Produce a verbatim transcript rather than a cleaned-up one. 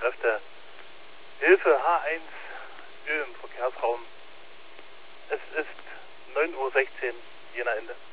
Kräfte. Hilfe H eins, Ö im Verkehrsraum. Es ist neun Uhr sechzehn, Jena Ende.